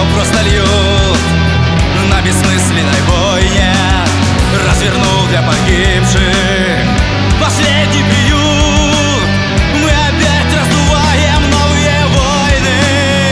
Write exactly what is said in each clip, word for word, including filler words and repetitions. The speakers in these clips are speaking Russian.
просто льют на бессмысленной бойне, развернув для погибших последний приют. Мы опять раздуваем новые войны,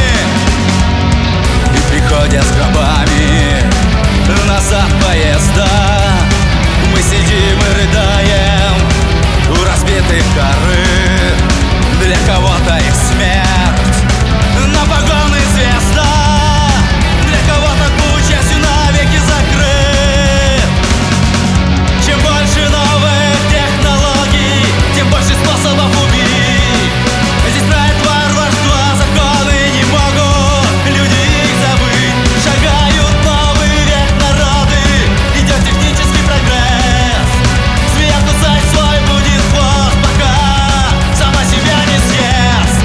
и приходят с гробами назад поезда. Мы сидим и рыдаем у разбитых корыт. Для кого-то их смерть на погоны звезда, для кого-то путь счастью навеки закрыт. Чем больше новых технологий, тем больше способов убить. Здесь правит варварство, законы не могут люди их забыть. Шагают новый век народы, идет технический прогресс. Змея кусать свой будет хвост, пока сама себя не съест.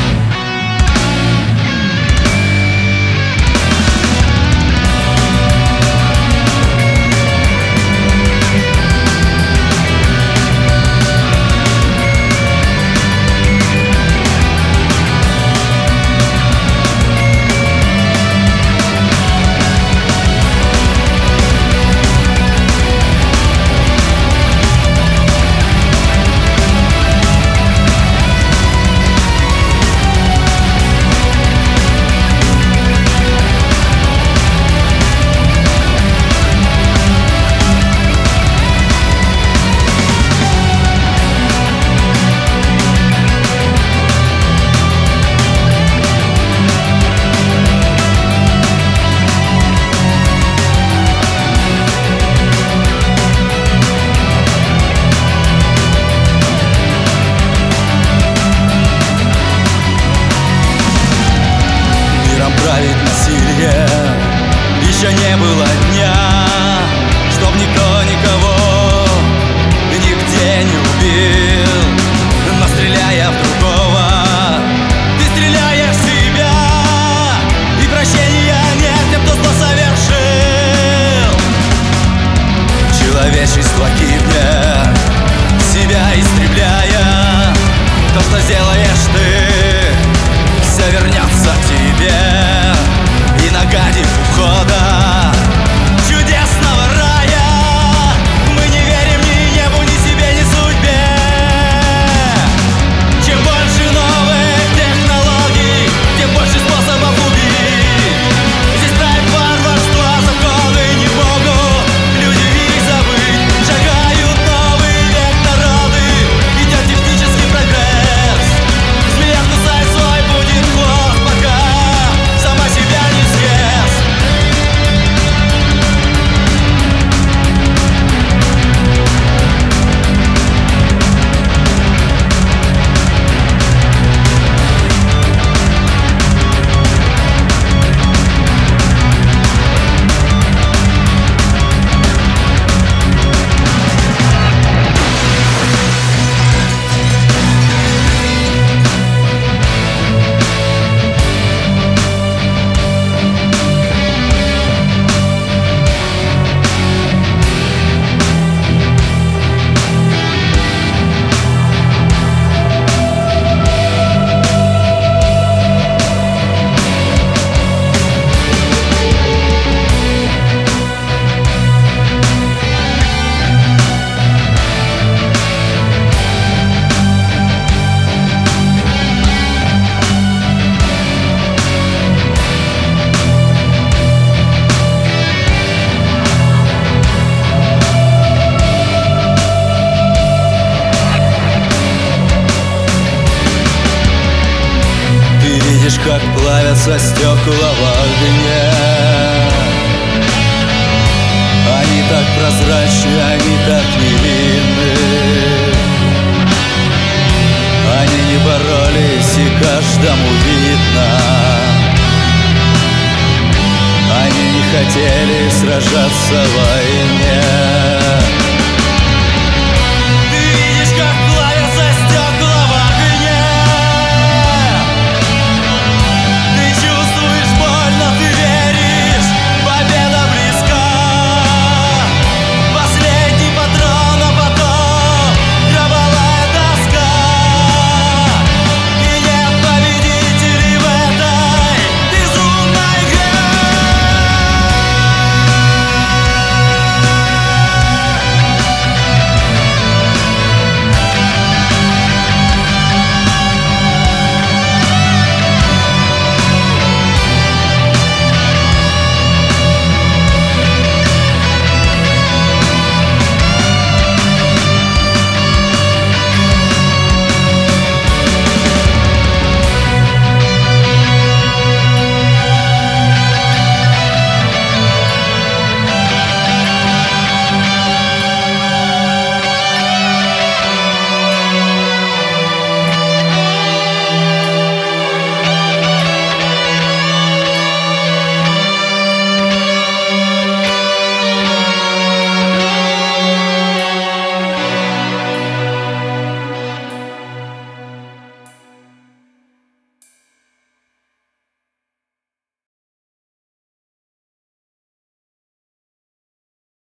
Править насилие, еще не было дня, чтоб никто никого нигде не убил. Но стреляя в другого, ты стреляешь в себя, и прощения нет тем, кто зло совершил. Человечество гибнет, себя истребляя. То, что сделаешь ты, все вернется к тебе. И нагадив ухода чудесного рая, мы не верим ни небу, ни себе, ни судьбе. Чем больше новых технологий, тем больше способов убить. Здесь правит варварство, законы не могут люди их забыть. Шагают новый век народы, идет технический прогресс. Змея кусает свой будет хвост, пока сама себя не съест. Как плавятся стекла в огне. Они так прозрачны, они так невинны. Они не боролись, и каждому видно. Они не хотели сражаться в войне.